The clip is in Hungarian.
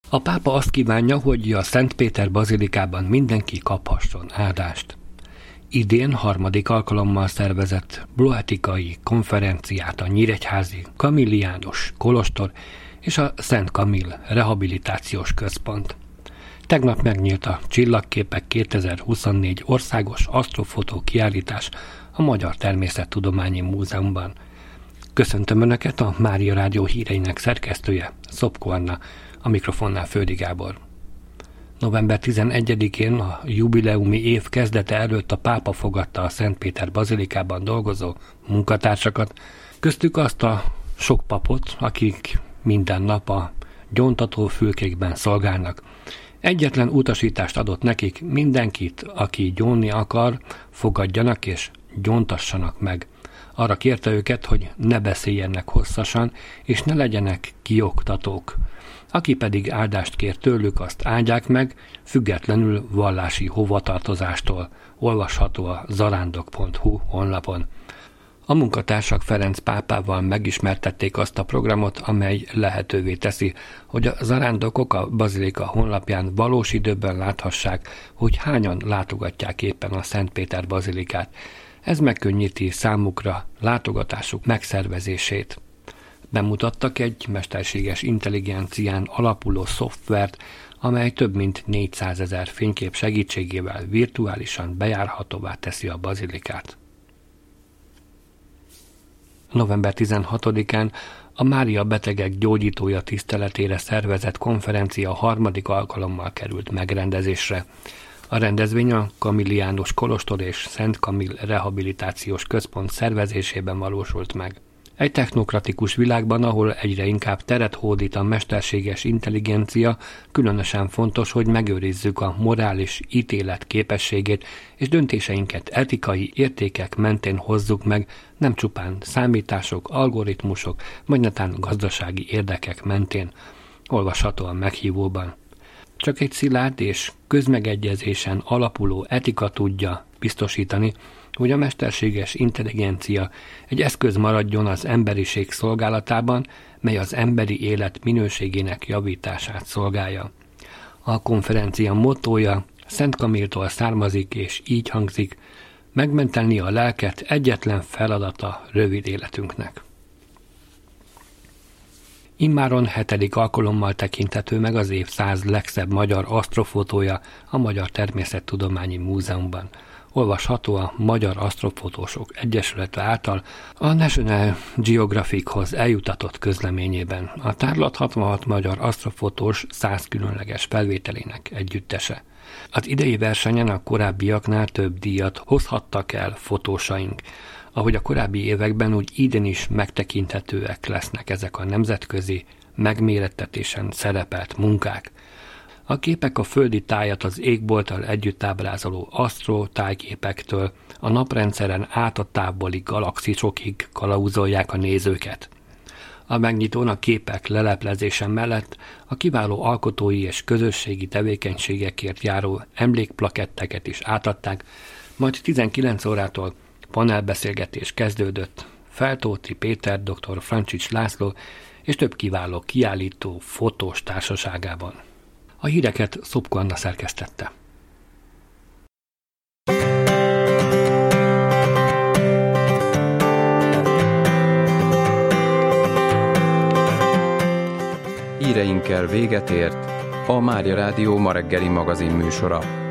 A pápa azt kívánja, hogy a Szent Péter bazilikában mindenki kaphasson áldást. Idén 3. alkalommal szervezett bloetikai konferenciát a Nyíregyházi Kamilliánus kolostor és a Szent Kamil Rehabilitációs Központ. Tegnap megnyílt a Csillagképek 2024 országos asztrofotó kiállítás a Magyar Természettudományi Múzeumban. Köszöntöm Önöket, a Mária Rádió híreinek szerkesztője, Szopko Anna, a mikrofonnál Földi Gábor. November 11-én a jubileumi év kezdete előtt a pápa fogadta a Szent Péter bazilikában dolgozó munkatársakat, köztük azt a sok papot, akik minden nap a gyóntató fülkékben szolgálnak. Egyetlen utasítást adott nekik: mindenkit, aki gyónni akar, fogadjanak és gyóntassanak meg. Arra kérte őket, hogy ne beszéljenek hosszasan, és ne legyenek kioktatók. Aki pedig áldást kér tőlük, azt áldják meg, függetlenül vallási hovatartozástól. Olvasható a zarándok.hu honlapon. A munkatársak Ferenc pápával megismertették azt a programot, amely lehetővé teszi, hogy a zarándokok a bazilika honlapján valós időben láthassák, hogy hányan látogatják éppen a Szent Péter bazilikát. Ez megkönnyíti számukra látogatásuk megszervezését. Bemutattak egy mesterséges intelligencián alapuló szoftvert, amely több mint 400 000 fénykép segítségével virtuálisan bejárhatóvá teszi a bazilikát. November 16-án a Mária Betegek Gyógyítója tiszteletére szervezett konferencia 3. alkalommal került megrendezésre. A rendezvény a Kamilliánus kolostor és Szent Kamil Rehabilitációs Központ szervezésében valósult meg. Egy technokratikus világban, ahol egyre inkább teret hódít a mesterséges intelligencia, különösen fontos, hogy megőrizzük a morális ítélet képességét, és döntéseinket etikai értékek mentén hozzuk meg, nem csupán számítások, algoritmusok, vagy netán gazdasági érdekek mentén. Olvasható a meghívóban. Csak egy szilárd és közmegegyezésen alapuló etika tudja biztosítani, hogy a mesterséges intelligencia egy eszköz maradjon az emberiség szolgálatában, mely az emberi élet minőségének javítását szolgálja. A konferencia mottója Szent Kamiltól származik, és így hangzik: megmenteni a lelket egyetlen feladata rövid életünknek. Immáron 7. alkalommal tekinthető meg az évszázad legszebb magyar asztrofotója a Magyar Természettudományi Múzeumban. Olvasható a Magyar Asztrofotósok Egyesülete által a National Geographichoz eljutatott közleményében. A tárlat 66 magyar asztrofotós 100 különleges felvételének együttese. Az idei versenyen a korábbiaknál több díjat hozhattak el fotósaink. Ahogy a korábbi években, úgy idén is megtekinthetőek lesznek ezek a nemzetközi megmérettetésen szerepelt munkák. A képek a földi tájat az égbolttal együtt ábrázoló asztrotájképektől a naprendszeren át a távoli galaxisokig kalauzolják a nézőket. A megnyitón a képek leleplezése mellett a kiváló alkotói és közösségi tevékenységekért járó emlékplaketteket is átadták, majd 19 órától panelbeszélgetés kezdődött Feltóti Péter, dr. Francsics László és több kiváló kiállító fotós társaságában. A híreket Szopko Anna szerkesztette. Híreinkkel véget ért a Mária Rádió ma reggeli magazin műsora.